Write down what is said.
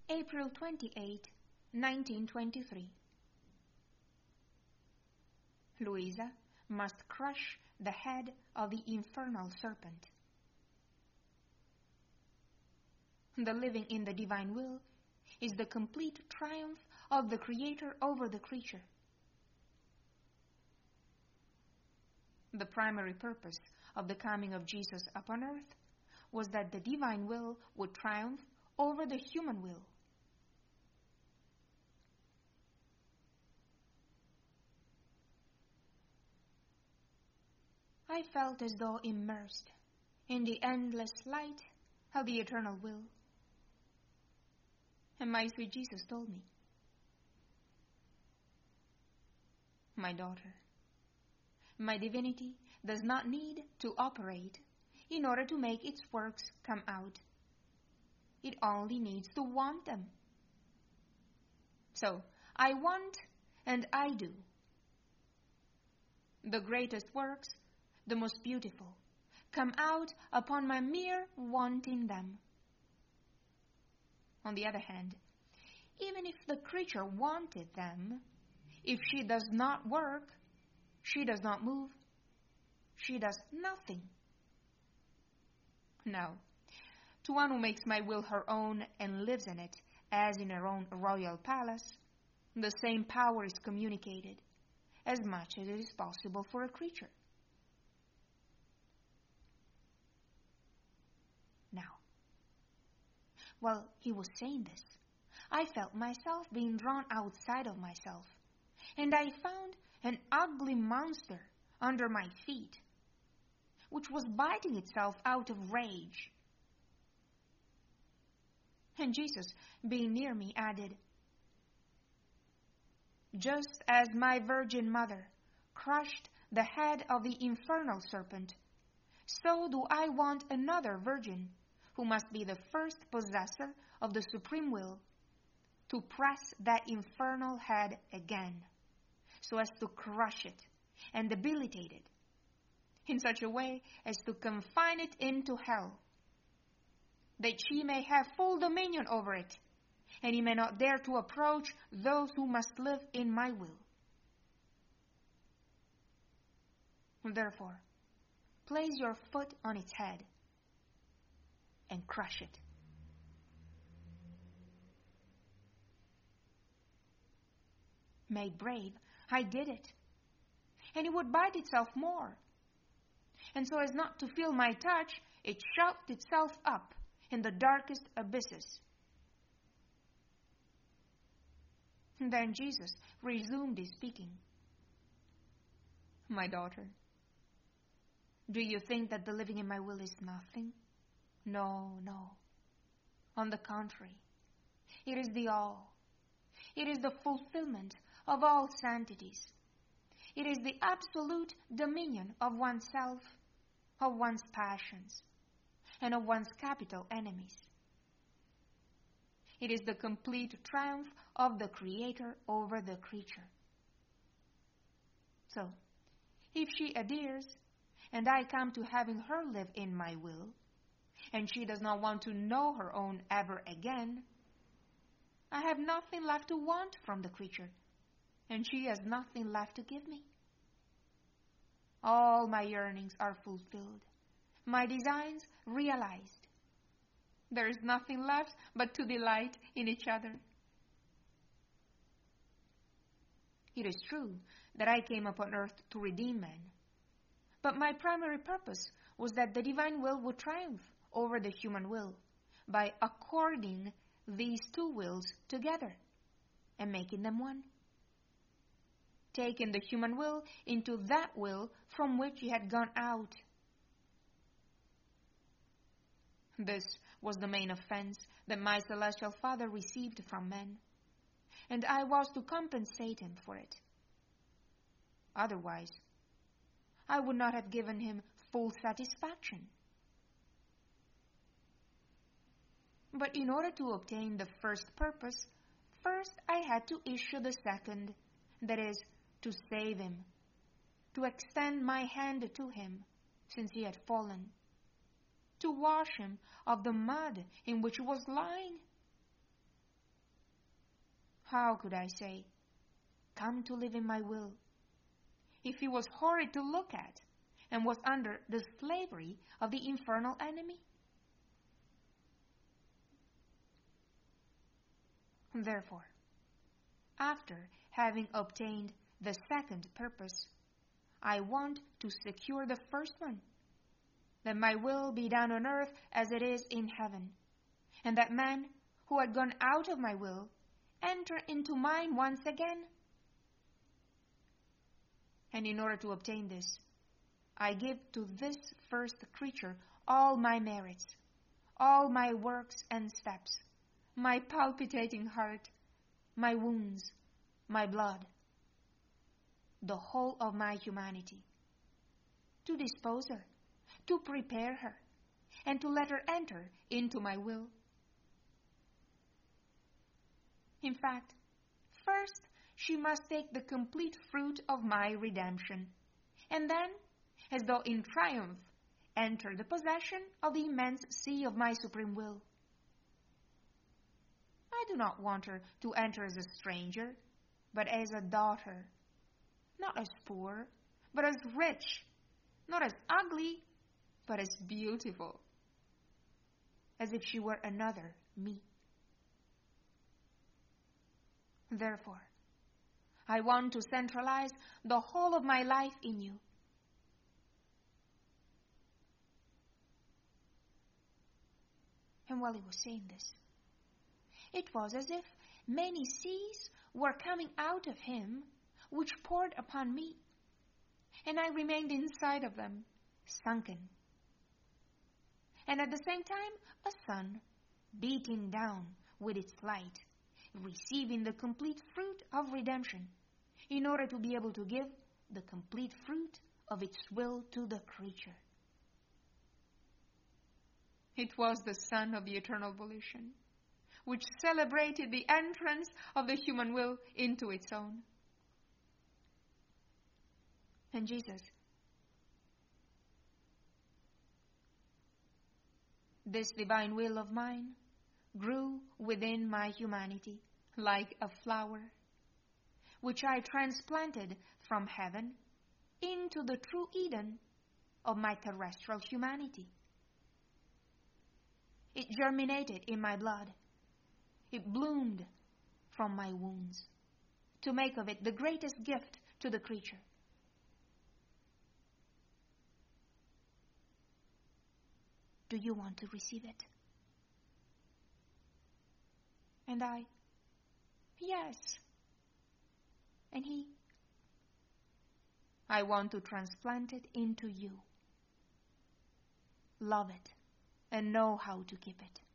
April 28, 1923. Louisa must crush the head of the infernal serpent. The living in the divine will is the complete triumph of the Creator over the creature. The primary purpose of the coming of Jesus upon earth was that the divine will would triumph over the human will. I felt as though immersed in the endless light of the eternal will. And my sweet Jesus told me, "My daughter, my divinity does not need to operate in order to make its works come out. It only needs to want them. So, I want and I do. The greatest works, the most beautiful, come out upon my mere wanting them. On the other hand, even if the creature wanted them, if she does not work, she does not move, she does nothing. Now, to one who makes my will her own and lives in it as in her own royal palace, the same power is communicated, as much as it is possible for a creature. Now, while he was saying this, I felt myself being drawn outside of myself, and I found an ugly monster under my feet, which was biting itself out of rage. And Jesus, being near me, added, "Just as my Virgin Mother crushed the head of the infernal serpent, so do I want another virgin, who must be the first possessor of the supreme will, to press that infernal head again, so as to crush it and debilitate it, in such a way as to confine it into hell, that she may have full dominion over it, and he may not dare to approach those who must live in my will. Therefore, place your foot on its head and crush it." Made brave, I did it, and it would bite itself more. And so as not to feel my touch, it shoved itself up in the darkest abysses. And then Jesus resumed his speaking. "My daughter, do you think that the living in my will is nothing? No, no. On the contrary, it is the all. It is the fulfillment of all sanctities. It is the absolute dominion of oneself, of one's passions, and of one's capital enemies. It is the complete triumph of the Creator over the creature. So, if she adheres, and I come to having her live in my will, and she does not want to know her own ever again, I have nothing left to want from the creature, and she has nothing left to give me. All my yearnings are fulfilled, my designs realized. There is nothing left but to delight in each other. It is true that I came upon earth to redeem men, but my primary purpose was that the divine will would triumph over the human will by according these two wills together and making them one, taking the human will into that will from which it had gone out. This was the main offense that my celestial Father received from men, and I was to compensate him for it. Otherwise, I would not have given him full satisfaction. But in order to obtain the first purpose, first I had to issue the second, that is, to save him, to extend my hand to him, since he had fallen, to wash him of the mud in which he was lying, How could I say, "Come to live in my will," if he was horrid to look at and was under the slavery of the infernal enemy? Therefore, after having obtained the second purpose, I want to secure the first one, that my will be done on earth as it is in heaven, and that man who had gone out of my will enter into mine once again. And in order to obtain this, I give to this first creature all my merits, all my works and steps, my palpitating heart, my wounds, my blood, the whole of my humanity, to dispose her, to prepare her, and to let her enter into my will. In fact, first she must take the complete fruit of my redemption, and then, as though in triumph, enter the possession of the immense sea of my supreme will. I do not want her to enter as a stranger, but as a daughter, not as poor, but as rich, not as ugly, but as beautiful, as if she were another me. Therefore, I want to centralize the whole of my life in you. And while he was saying this, it was as if many seas were coming out of him, which poured upon me, and I remained inside of them, sunken. And at the same time, a sun, beating down with its light, receiving the complete fruit of redemption, in order to be able to give the complete fruit of its will to the creature. It was the Son of the eternal volition, which celebrated the entrance of the human will into its own. And Jesus, this divine will of mine, grew within my humanity like a flower, which I transplanted from heaven into the true Eden of my terrestrial humanity. It germinated in my blood. It bloomed from my wounds to make of it the greatest gift to the creature. Do you want to receive it? And I, yes. And he, I want to transplant it into you. Love it and know how to keep it.